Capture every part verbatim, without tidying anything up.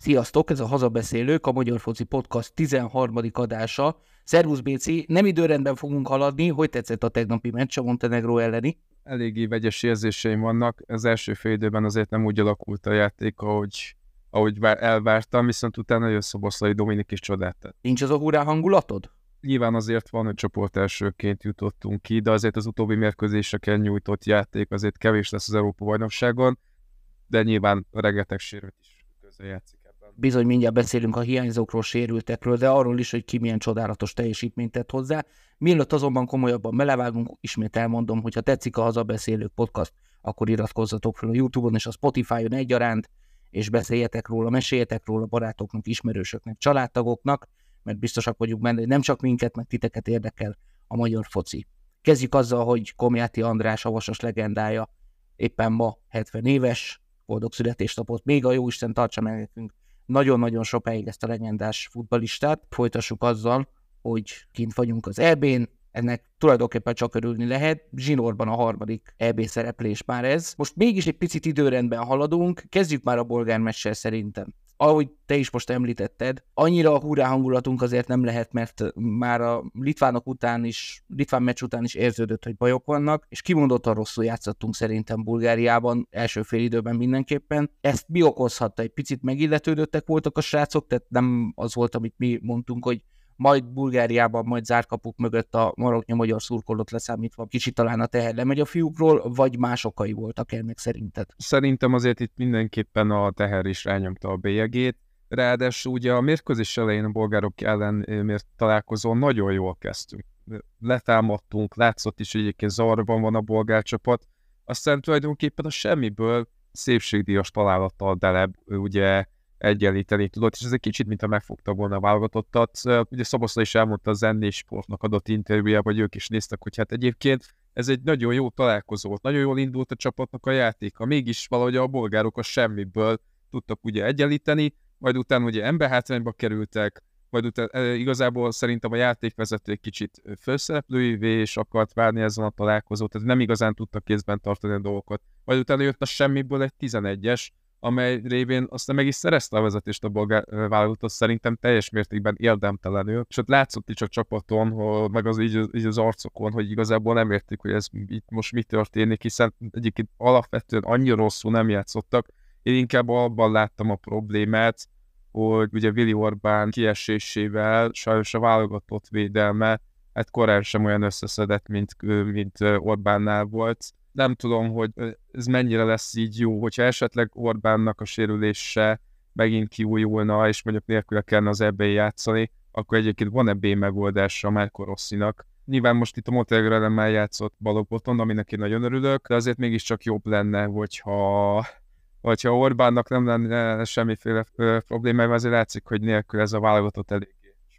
Sziasztok, ez a Hazabeszélők, a Magyar Foci Podcast tizenharmadik adása. Szervusz Béci, nem időrendben fogunk haladni, hogy tetszett a tegnapi meccs a Montenegró elleni? Eléggé vegyes érzéseim vannak, az első fél időben azért nem úgy alakult a játék, ahogy, ahogy elvártam, viszont utána jön Szoboszlai Dominik is csodát tett. Nincs az a hurrá hangulatod? Nyilván azért van, hogy csoport elsőként jutottunk ki, de azért az utóbbi mérkőzéseken nyújtott játék azért kevés lesz az Európa-bajnokságon, de nyilván rengeteg sérült is közrejátszik ebben. Bizony mindjárt beszélünk a hiányzókról, sérültekről, de arról is, hogy ki milyen csodálatos teljesítményt tett hozzá. Mielőtt azonban komolyabban belevágunk, ismét elmondom, hogy ha tetszik a Hazabeszélők podcast, akkor iratkozzatok fel a YouTube-on és a Spotify-on egyaránt, és beszéljetek róla, meséljetek róla barátoknak, ismerősöknek, családtagoknak, mert biztosak vagyunk benne, hogy nem csak minket, meg titeket érdekel a magyar foci. Kezdjük azzal, hogy Komjáti András, a Vasas legendája éppen ma hetven éves, boldog születésnapot, még a jóisten tartsa meg nekünk nagyon-nagyon sokáig ezt a legendás futballistát. Folytassuk azzal, hogy kint vagyunk az é bén, ennek tulajdonképpen csak örülni lehet, zsinórban a harmadik é bé szereplés már ez. Most mégis egy picit időrendben haladunk, kezdjük már a bolgár meccsel szerintem. Ahogy te is most említetted, annyira a hurrá hangulatunk azért nem lehet, mert már a litvánok után is, litván meccs után is érződött, hogy bajok vannak, és kimondottan rosszul játszottunk szerintem Bulgáriában, első fél időben mindenképpen. Ezt mi okozhatta? Egy picit megilletődöttek voltak a srácok, tehát nem az volt, amit mi mondtunk, hogy majd Bulgáriában, majd zárkapuk mögött a maroknya-magyar szurkolót leszámítva kicsit talán a teher lemegy a fiúkról, vagy más okai voltak ennek szerinted? Szerintem azért itt mindenképpen a teher is rányomta a bélyegét, ráadásul ugye a mérkőzés elején a bolgárok ellen találkozón nagyon jól kezdtünk. Letámadtunk, látszott is, hogy egyébként zavarban van a bolgár csapat, aztán tulajdonképpen a semmiből szépségdíjas találattal Deleb ugye egyenlíteni tudott, és ez egy kicsit, mintha megfogta volna a válogatottat. Ugye Szoboszlai is elmondta a Zenés Sportnak adott interjújában, hogy ők is néztek, hogy hát egyébként ez egy nagyon jó találkozó volt, nagyon jól indult a csapatnak a játéka, mégis valahogy a bolgárok a semmiből tudtak ugye egyenlíteni, majd utána ugye emberhátrányba kerültek, majd utána igazából szerintem a játékvezető egy kicsit főszereplőivé és akart várni ezen a találkozót, tehát nem igazán tudtak kézben tartani a dolgokat. Majd utána jött a semmiből egy tizenegyes, amely révén aztán meg is szerezte a vezetést a bolgár válogatott, szerintem teljes mértékben érdemtelenül, és ott látszott is a csapaton, hogy, meg az így, így az arcokon, hogy igazából nem értik, hogy ez itt most mi történik, hiszen egyébként alapvetően annyira rosszul nem játszottak. Én inkább abban láttam a problémát, hogy ugye Vili Orbán kiesésével sajnos a válogatott védelme hát korán sem olyan összeszedett, mint, mint Orbánnál volt. Nem tudom, hogy ez mennyire lesz így jó, hogyha esetleg Orbánnak a sérülése megint kiújulna, és mondjuk nélkül kellene az é bén játszani, akkor egyébként van-e B megoldása Marco Rossinak. Nyilván most itt a Montenegro ellen már játszott Balogh, aminek én nagyon örülök, de azért mégiscsak jobb lenne, hogyha, hogyha Orbánnak nem lenne semmiféle problémája, azért látszik, hogy nélkül ez a válogatott elég.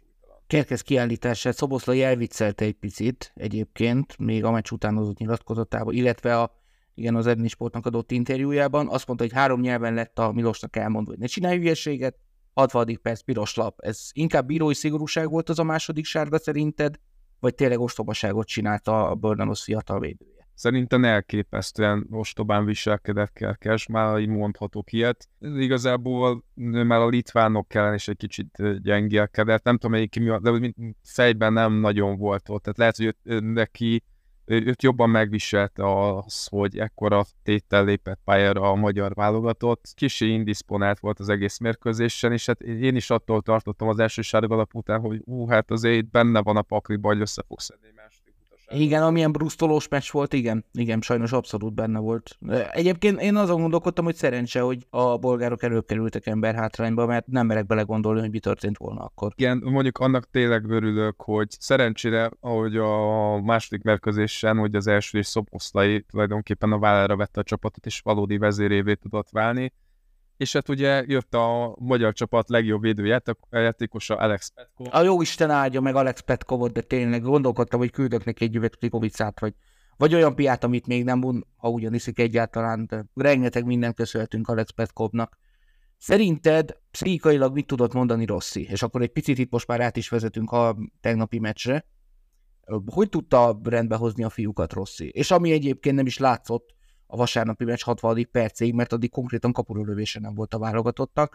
Kerkez kiállítását Szoboszlai elviccelte egy picit egyébként, még a meccs után hozott nyilatkozatában, illetve a, igen, az Edni Sportnak adott interjújában. Azt mondta, hogy három nyelven lett a Milosnak elmondva, hogy ne csinálj hülyeséget, hatvadik perc piros lap. Ez inkább bírói szigorúság volt az a második sárga szerinted, vagy tényleg ostobaságot csinálta a Börnanosz fiatal védője? Szerintem elképesztően ostobán viselkedett Kerkez, már így mondhatok ilyet. Igazából már a litvánok ellen is egy kicsit gyengélkedett, nem tudom melyik mi, de fejben nem nagyon volt ott. Tehát lehet, hogy őt, neki őt jobban megviselte az, hogy ekkora téttel lépett pályára a magyar válogatott. Kicsi indisponált volt az egész mérkőzésen, és hát én is attól tartottam az első sárga alap után, hogy ú, hát azért benne van a pakliba, hogy össze fog szedni második. Igen, amilyen brusztolós meccs volt, igen, igen, sajnos abszolút benne volt. Egyébként én azon gondolkodtam, hogy szerencse, hogy a bolgárok előkerültek emberhátrányba, mert nem merek belegondolni, hogy mi történt volna akkor. Igen, mondjuk annak tényleg örülök, hogy szerencsére, ahogy a második mérkőzésen, hogy az első és Szoboszlai tulajdonképpen a vállára vette a csapatot, és valódi vezérévé tudott válni. És hát ugye jött a magyar csapat legjobb védőjátékosa Alex Petkov. A jó Isten áldja meg Alex Petkovot, de tényleg gondolkodtam, hogy küldök neki egy üveg Trikovicát, vagy, vagy olyan piát, amit még nem un, ha ugyan iszik egyáltalán, de rengeteg mindent köszönhetünk Alex Petkovnak. Szerinted pszichikailag mit tudott mondani Rossi? És akkor egy picit itt most már át is vezetünk a tegnapi meccsre. Hogy tudta rendbe hozni a fiúkat Rossi? És ami egyébként nem is látszott a vasárnapi meccs hatvadik percéig, mert addig konkrétan kapurölövése nem volt a válogatottak.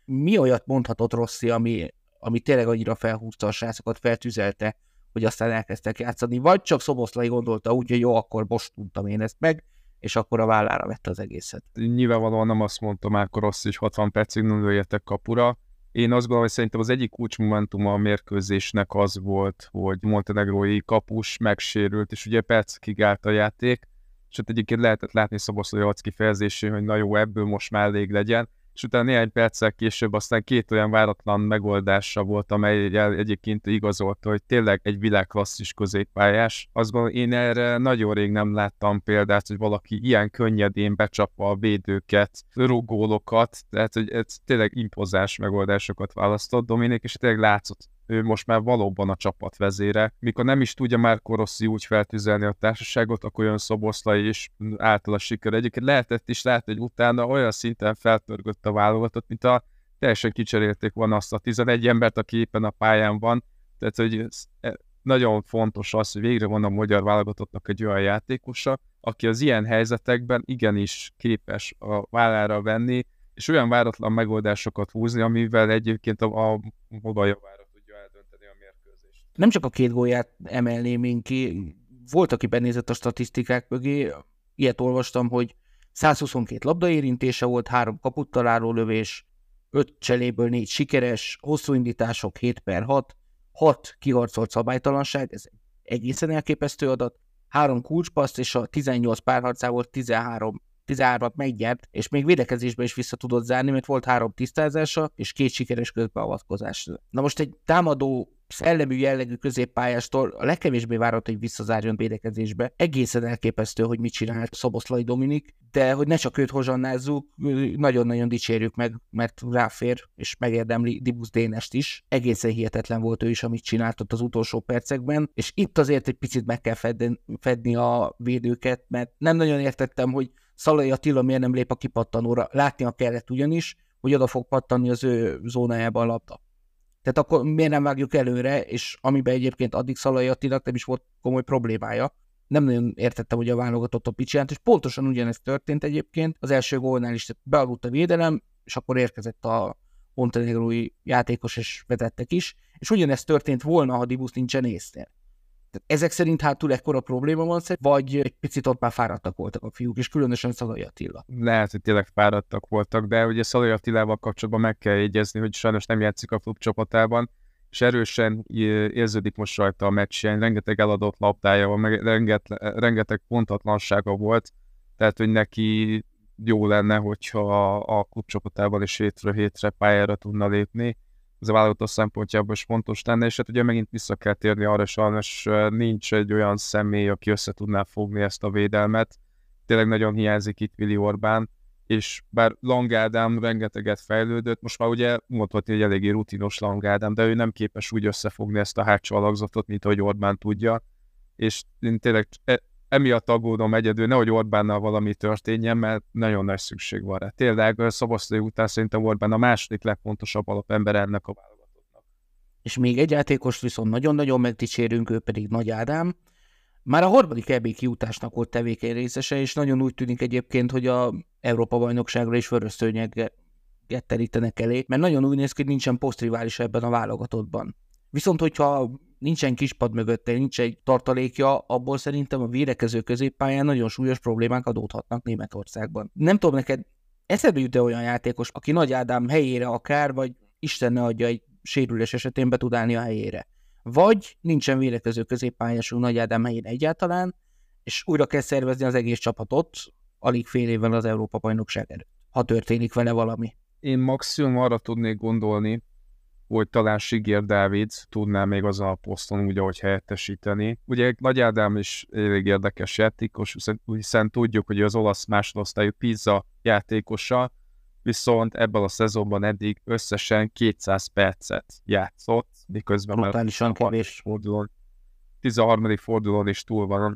Mi olyat mondhatott Rossi, ami, ami tényleg annyira felhúzta a srácokat, feltüzelte, hogy aztán elkezdtek játszani, vagy csak Szoboszlai gondolta úgy, hogy jó, akkor most tudtam én ezt meg, és akkor a vállára vette az egészet. Nyilvánvalóan nem azt mondta már Rossi, hogy hatvan percig nem lőjetek kapura. Én azt gondolom, hogy szerintem az egyik kulcsmomentuma a mérkőzésnek az volt, hogy montenegrói kapus megsérült, és ugye percekig állt a játék, és ott egyébként lehetett látni Szoboszlai arckifejezésén, hogy na jó, ebből most már elég legyen, és utána néhány perccel később aztán két olyan váratlan megoldása volt, amely egyébként igazolta, hogy tényleg egy világklasszis középpályás. Azt gondolom, én erre nagyon rég nem láttam példát, hogy valaki ilyen könnyedén becsapva a védőket, rugólokat, tehát hogy ez tényleg impozáns megoldásokat választott Dominik, és tényleg látszott, ő most már valóban a csapat vezére. Mikor nem is tudja már Rossi úgy feltüzelni a társaságot, akkor jön Szoboszlai is által a siker. Egyébként lehetett is látni, hogy utána olyan szinten felpörgött a válogatott, mint a teljesen kicserélték volna azt a tizenegy embert, aki éppen a pályán van. Tehát, hogy nagyon fontos az, hogy végre van a magyar válogatottnak egy olyan játékosa, aki az ilyen helyzetekben igenis képes a vállára venni, és olyan váratlan megoldásokat húzni, amivel egyébként a, a oda javára tudja eldönteni a mérkőzést. Nem csak a két gólját emelném én ki, volt, aki benézett a statisztikák mögé, ilyet olvastam, hogy százhuszonkét labdaérintése volt, három kaput találó lövés, öt cseléből négy sikeres, hosszú indítások hét per hat, hat kiharcolt szabálytalanság, ez egészen elképesztő adat, három kulcspaszt, és a tizennyolc párharcából tizenhárom tizenhármat megnyert, és még védekezésbe is vissza tudott zárni, mert volt három tisztázása, és két sikeres közbeavatkozás. Na most egy támadó, szellemű jellegű középpályástól a legkevésbé várat, hogy visszazárjon védekezésbe. Egészen elképesztő, hogy mit csinált Szoboszlai Dominik, de hogy ne csak őt hozsannázzuk, nagyon-nagyon dicsérjük meg, mert ráfér, és megérdemli Dibusz Dénest is. Egészen hihetetlen volt ő is, amit csinált ott az utolsó percekben, és itt azért egy picit meg kell fedni, fedni a védőket, mert nem nagyon értettem, hogy Szalai Attila miért nem lép a kipattanóra. Látnia kellett ugyanis, hogy oda fog pattanni az ő zónájába a labda. Tehát akkor miért nem vágjuk előre, és amiben egyébként addig Szalai Attilának nem is volt komoly problémája. Nem nagyon értettem, hogy a válogatott a picsiánt, és pontosan ugyanezt történt egyébként. Az első gólnál is bealudt a védelem, és akkor érkezett a montenegrói játékos, és vetettek is. És ugyanezt történt volna, ha Dibusz nincsen észnél. Tehát ezek szerint hátul ekkora probléma van, vagy egy picit ott már fáradtak voltak a fiúk, és különösen Szalai Attila. Lehet, hogy tényleg fáradtak voltak, de ugye Szalai Attilával kapcsolatban meg kell jegyezni, hogy sajnos nem játszik a klub csapatában, és erősen érződik most rajta a meccsen, rengeteg eladott labdája van, meg rengeteg, rengeteg pontatlansága volt, tehát hogy neki jó lenne, hogyha a klub csapatában is hétről hétre pályára tudna lépni. Ez a válogató szempontjából is fontos lenne, és hát ugye megint vissza kell térni arra, sajnos nincs egy olyan személy, aki össze tudná fogni ezt a védelmet. Tényleg nagyon hiányzik itt Vili Orbán, és bár Lang Ádám rengeteget fejlődött, most már ugye mondhatni, hogy eléggé rutinos Lang Ádám, de ő nem képes úgy összefogni ezt a hátsó alakzatot, mint ahogy Orbán tudja, és én tényleg emiatt aggódom egyedül, nehogy Orbánnal valami történjen, mert nagyon nagy szükség van rá. Tényleg Szoboszlai után szerintem Orbán a második legfontosabb alapember ennek a válogatottnak. És még egy játékost viszont nagyon-nagyon megdicsérünk, ő pedig Nagy Ádám. Már a harmadik é bé kijutásnak volt tevékeny részese, és nagyon úgy tűnik egyébként, hogy a Európa-bajnokságra is vörösszőnyeget terítenek elé, mert nagyon úgy néz ki, hogy nincsen posztrivális ebben a válogatottban. Viszont, hogyha nincsen kispad mögötte, nincs egy tartalékja, abból szerintem a védekező középpályán nagyon súlyos problémák adódhatnak Németországban. Nem tudom, neked eszedbe jut-e olyan játékos, aki Nagy Ádám helyére akár, vagy Isten ne adja, egy sérülés esetén be tud állni a helyére. Vagy nincsen védekező középpályásunk Nagy Ádám helyén egyáltalán, és újra kell szervezni az egész csapatot, alig fél évvel az Európa-bajnokság előtt, ha történik vele valami. Én maximum arra tudnék gondolni, hogy talán Sigér Dávid tudná még azon a poszton úgy, ahogy helyettesíteni. Ugye Nagy Ádám is elég érdekes játékos, hiszen tudjuk, hogy az olasz másodosztályú Pisa játékosa, viszont ebben a szezonban eddig összesen kétszáz percet játszott, miközben brutálisan kevés fordulón, tizenharmadik fordulón is túl van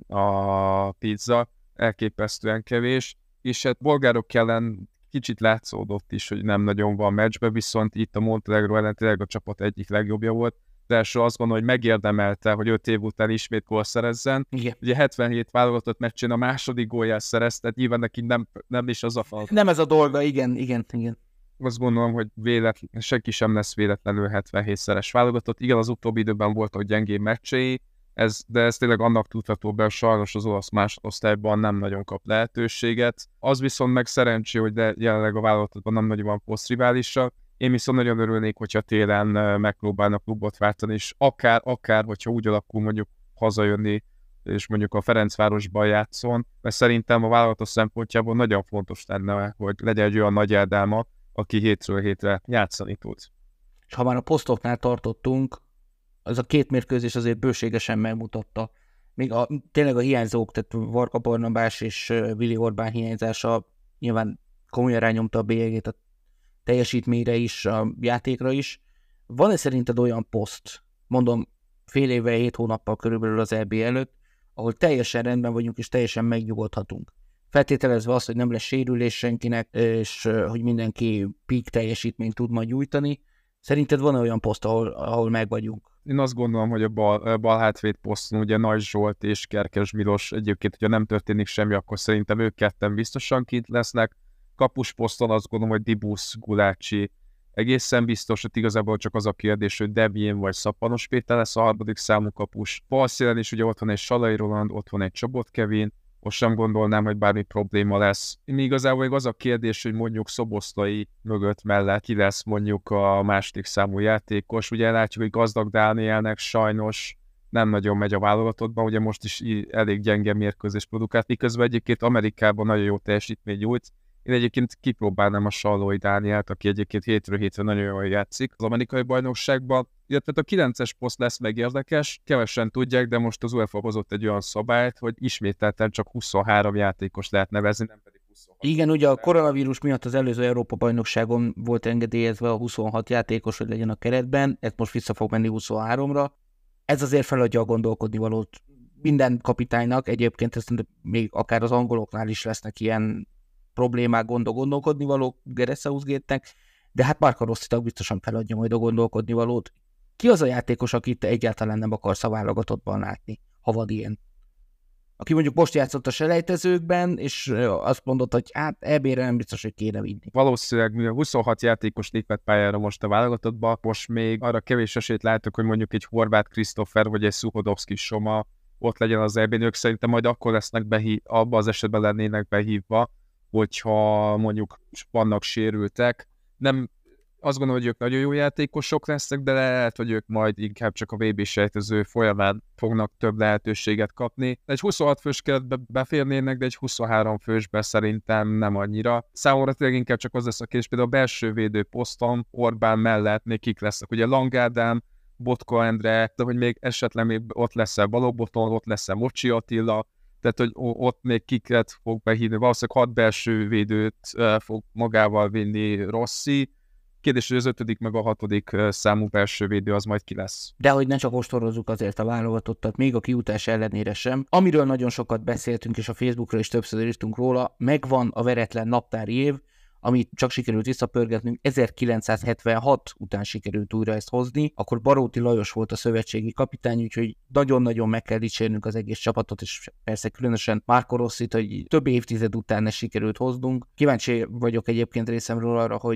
a Pisa, elképesztően kevés, és hát bolgárok ellen kicsit látszódott is, hogy nem nagyon van meccsbe, viszont itt a Montenegro ellen tényleg a csapat egyik legjobbja volt. De első azt gondolom, hogy megérdemelte, hogy öt év után ismét gól szerezzen. Igen. Ugye hetvenhét válogatott meccsén a második gólját szerezte, nyilván neki nem, nem is az a fal. Nem ez a dolga, igen, igen, igen. azt gondolom, hogy véletlen, senki sem lesz véletlenül hetvenhétszeres válogatott. Igen, az utóbbi időben voltak gyengébb meccsei, ez, de ez tényleg annak tudható be, sajnos az olasz másodosztályban nem nagyon kap lehetőséget. Az viszont meg szerencsé, hogy de jelenleg a válogatottban nem nagyon van posztriválisra. Én viszont nagyon örülnék, hogyha télen megpróbálnak klubot váltani, és akár, akár, hogyha úgy alakul mondjuk hazajönni, és mondjuk a Ferencvárosban játszon, mert szerintem a válogatott szempontjából nagyon fontos lenne, hogy legyen egy olyan nagy Ádáma, aki hétről hétre játszani tud. És ha már a posztoknál tartottunk, az a két mérkőzés azért bőségesen megmutatta. Még a, tényleg a hiányzók, tehát Varga Barnabás és Willi Orbán hiányzása nyilván komolyan rányomta a bélyegét a teljesítményre is, a játékra is. Van-e szerinted olyan poszt, mondom fél évvel, hét hónappal körülbelül az é bé előtt, ahol teljesen rendben vagyunk és teljesen megnyugodhatunk? Feltételezve azt, hogy nem lesz sérülés senkinek, és hogy mindenki peak teljesítményt tud majd nyújtani. Szerinted van olyan poszt, ahol, ahol meg vagyunk? Én azt gondolom, hogy a bal, bal hátvéd poszton ugye Nagy Zsolt és Kerkes Milos egyébként, hogyha nem történik semmi, akkor szerintem ők ketten biztosan kint lesznek. Kapus poszton azt gondolom, hogy Dibusz, Gulácsi egészen biztos, hogy igazából csak az a kérdés, hogy Debjén vagy Szappanos Péter lesz a harmadik számú kapus. Balszélen is ugye ott van egy Salai Roland, ott van egy Csabot Kevin, most sem gondolnám, hogy bármi probléma lesz. Mi igazából az a kérdés, hogy mondjuk Szoboszlai mögött mellett ki lesz mondjuk a második számú játékos. Ugye látjuk, hogy Gazdag Dánielnek sajnos nem nagyon megy a válogatottban, ugye most is elég gyenge mérkőzés produkált, miközben egyébként Amerikában nagyon jó teljesítmény nyújt. Én egyébként kipróbálnám a Sallói Dánielt, aki egyébként hétről hétre nagyon jól játszik az amerikai bajnokságban, illetve a kilences poszt lesz meg érdekes, kevesen tudják, de most az UEFA hozott egy olyan szabályt, hogy ismételten csak huszonhárom játékos lehet nevezni, nem pedig huszonhat. Igen, ugye a koronavírus miatt az előző Európa-bajnokságon volt engedélyezve a huszonhat játékos, hogy legyen a keretben, ez most vissza fog menni huszonháromra. Ez azért feladja a gondolkodni valót minden kapitánynak, egyébként ezt még akár az angoloknál is lesznek ilyen problémák, gondol, gondolkodni való Gareth Southgate-nek, de hát Marco Rossi biztosan feladja majd a gondolkodni valót. Ki az a játékos, akit te egyáltalán nem akarsz a válogatottban látni, ha van ilyen? Aki mondjuk most játszott a selejtezőkben, és azt mondott, hogy hát é bé-re nem biztos, hogy kéne vinni. Valószínűleg, mivel huszonhat játékos lépett pályára most a válogatottba, most még arra kevés esélyt látok, hogy mondjuk egy Horváth Krisztófer vagy egy Szuhodovszki Soma ott legyen az é bén, ők szerintem majd akkor lesznek behívva, abban az esetben lennének behívva, hogyha mondjuk vannak sérültek. Nem, azt gondolom, hogy ők nagyon jó játékosok lesznek, de lehet, hogy ők majd inkább csak a vé bé sejtező folyamán fognak több lehetőséget kapni. Egy huszonhat fős keretbe beférnének, de egy huszonhárom fősbe szerintem nem annyira. Számomra tényleg inkább csak az lesz a kérdés, például a belső védő poszton Orbán mellett még kik lesznek. Ugye Lang Ádám, Botka Endre, de hogy még esetleg még ott lesz-e Balogh, ott lesz-e Mocsi Attila, tehát, hogy ott még kiket fog behívni, valószínűleg hat belső védőt uh, fog magával vinni Rossi. Kérdés, hogy az ötödik meg a hatodik uh, számú belső védő az majd ki lesz. De hogy ne csak ostorozzuk azért a válogatottat, még a kiutás ellenére sem. Amiről nagyon sokat beszéltünk, és a Facebookra is többször írtunk róla, megvan a veretlen naptári év, amit csak sikerült visszapörgetnünk, ezerkilencszázhetvenhat után sikerült újra ezt hozni, akkor Baróti Lajos volt a szövetségi kapitány, úgyhogy nagyon-nagyon meg kell dicsérnünk az egész csapatot, és persze különösen Marco Rossit, hogy több évtized után ezt sikerült hoznunk. Kíváncsi vagyok egyébként részemről arra, hogy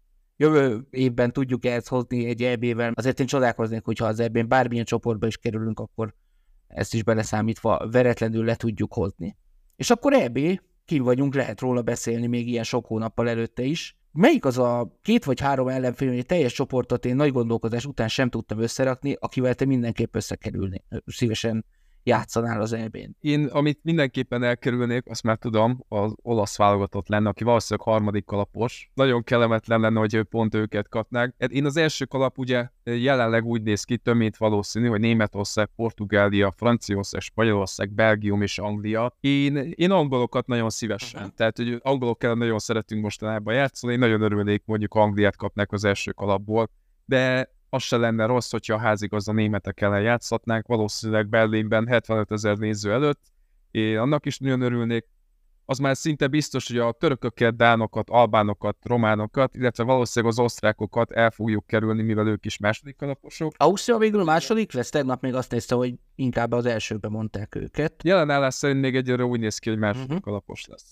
jövő évben tudjuk ezt hozni egy é bével. Azért én csodálkoznék, hogyha az é bén bármilyen csoportba is kerülünk, akkor ezt is beleszámítva veretlenül le tudjuk hozni. És akkor é bé, kim vagyunk, lehet róla beszélni még ilyen sok hónappal előtte is. Melyik az a két vagy három ellenfél, hogy egy teljes csoportot én nagy gondolkozás után sem tudtam összerakni, akivel te mindenképp összekerülni, szívesen játszanál az é bén? Én, amit mindenképpen elkerülnék, azt már tudom, az olasz válogatott lenne, aki valószínűleg harmadik kalapos. Nagyon kellemetlen lenne, hogy pont őket kapnák. Én az első kalap ugye jelenleg úgy néz ki, több mint valószínű, hogy Németország, Portugália, Franciaország, Spanyolország, Belgium és Anglia. Én, én angolokat nagyon szívesen. Uh-huh. Tehát, hogy angolokkel nagyon szeretünk mostanában játszani, én nagyon örülnék, mondjuk Angliát kapnák az első kalapból, de az se lenne rossz, hogyha a házigazda németek ellen játszhatnánk, valószínűleg Berlinben hetvenöt ezer néző előtt. Én annak is nagyon örülnék. Az már szinte biztos, hogy a törököket, dánokat, albánokat, románokat, illetve valószínűleg az osztrákokat el fogjuk kerülni, mivel ők is második kalaposok. Ausztria végül második lesz? Tegnap még azt nézte, hogy inkább az elsőbe mondták őket. Jelen állás szerint még egyre úgy néz ki, hogy második uh-huh. kalapos lesz.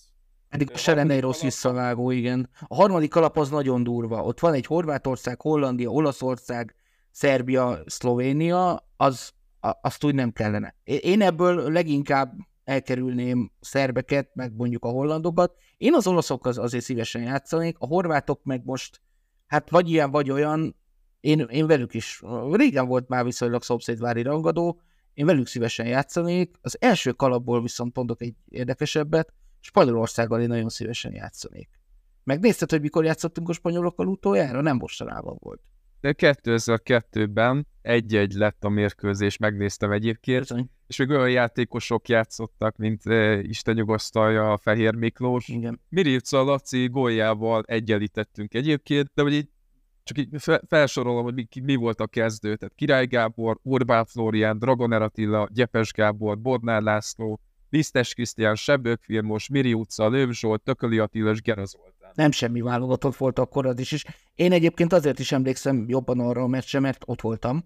Eddig se lenne egy rossz visszavágó, igen. A harmadik alap az nagyon durva. Ott van egy Horvátország, Hollandia, Olaszország, Szerbia, Szlovénia, az, a, azt úgy nem kellene. Én ebből leginkább elkerülném a szerbeket, meg mondjuk a hollandokat. Én az olaszokkal azért szívesen játszanék, a horvátok meg most, hát vagy ilyen, vagy olyan, én, én velük is, régen volt már viszonylag szomszédvári rangadó, én velük szívesen játszanék. Az első kalapból viszont mondok egy érdekesebbet, Spanyolországgal én nagyon szívesen játszanék. Megnézted, hogy mikor játszottunk a spanyolokkal utoljára? Nem mostanában volt. De kétezer-kettőben egy-egy lett a mérkőzés, megnéztem egyébként, Bizony. És még olyan játékosok játszottak, mint e, Isten nyugasztalja a Fehér Miklós. Igen. Mirica Laci góljával egyenlítettünk egyébként, de hogy így csak így felsorolom, hogy mi, mi volt a kezdő. Tehát Király Gábor, Orbán Flórián, Dragoner Attila, Gyepes Gábor, Bodnár László, Lisztes Krisztián, Sebbők Vilmos, Miri utca, Lőv Zsolt, Tököli Attila és Gera Zoltán. Nem semmi válogatott volt akkor az is, és én egyébként azért is emlékszem jobban arra a meccsre, mert ott voltam,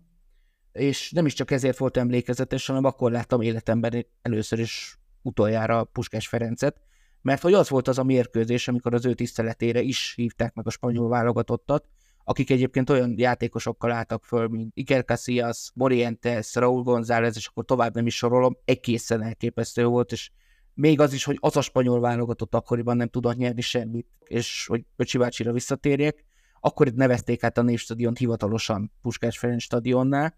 és nem is csak ezért volt emlékezetes, hanem akkor láttam életemben először is utoljára Puskás Ferencet, mert hogy az volt az a mérkőzés, amikor az ő tiszteletére is hívták meg a spanyol válogatottat, akik egyébként olyan játékosokkal álltak föl, mint Iker Casillas, Morientes, Raúl González, és akkor tovább nem is sorolom, egészen elképesztő volt, és még az is, hogy az a spanyol válogatott akkoriban nem tudott nyerni semmit, és hogy Öcsi bácsira visszatérjek, akkor itt nevezték át a Névstadiont hivatalosan Puskás Ferenc stadionnál,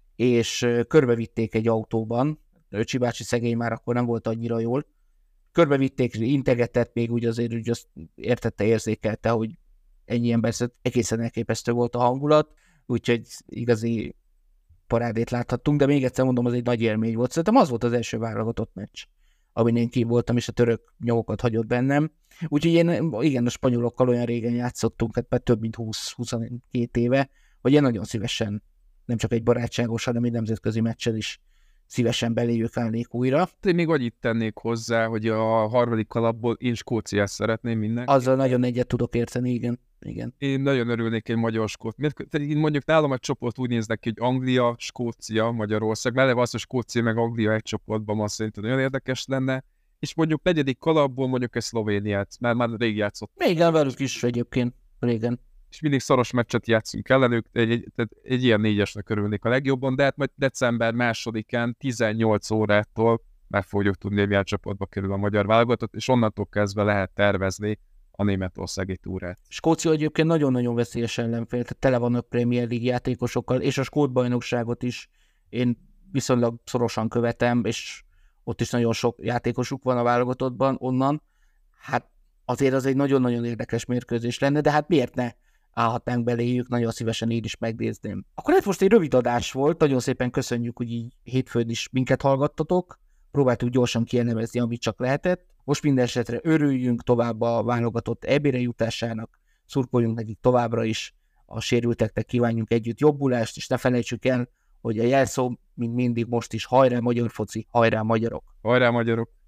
és körbevitték egy autóban, Öcsi bácsi szegény már akkor nem volt annyira jól, körbevitték, integetett, még úgy azért úgy azt értette, érzékelte, hogy ennyi ember, egészen elképesztő volt a hangulat, úgyhogy igazi parádét láthattunk, de még egyszer mondom, az egy nagy élmény volt. Szerintem az volt az első válogatott meccs, amin én kim voltam, és a török nyomokat hagyott bennem. Úgyhogy én, igen, a spanyolokkal olyan régen játszottunk, hát már több mint húsz-huszonkét éve, hogy én nagyon szívesen, nem csak egy barátságos, hanem egy nemzetközi meccsen is szívesen beléjük állnék újra. Én még annyit tennék hozzá, hogy a harmadik kalapból én Skóciát szeretném minden. Azzal nagyon egyet tudok érteni, igen. igen. Én nagyon örülnék egy magyar-skót. Én mondjuk nálam a csoport úgy néznek ki, hogy Anglia, Skócia, Magyarország. Mellett az, hogy Skócia meg Anglia egy csoportban, azt szerintem nagyon érdekes lenne. És mondjuk negyedik kalapból mondjuk egy Szlovéniát, mert már rég játszott. Még velük is egyébként, régen. És mindig szoros meccset játszunk ellenük, egy, egy, egy ilyen négyesnek örülnék a legjobban, de hát majd december másodikán tizennyolc órától meg fogjuk tudni, hogy milyen csoportba kerül a magyar válogatott, és onnantól kezdve lehet tervezni a németországi túrát. Skócia egyébként nagyon-nagyon veszélyes ellenfél, tehát tele vannak Premier League játékosokkal, és a skót bajnokságot is én viszonylag szorosan követem, és ott is nagyon sok játékosuk van a válogatottban onnan. Hát azért az egy nagyon-nagyon érdekes mérkőzés lenne, de hát miért ne állhatnánk beléjük, nagyon szívesen én is megnézném. Akkor ez most egy rövid adás volt, nagyon szépen köszönjük, hogy így hétfőn is minket hallgattatok, próbáltuk gyorsan kielemezni, amit csak lehetett. Most minden esetre örüljünk tovább a válogatott é bé-re jutásának, szurkoljunk nekik továbbra is, a sérülteknek kívánjunk együtt jobbulást, és ne felejtsük el, hogy a jelszó, mint mindig most is, hajrá magyar foci, hajrá magyarok! Hajrá magyarok!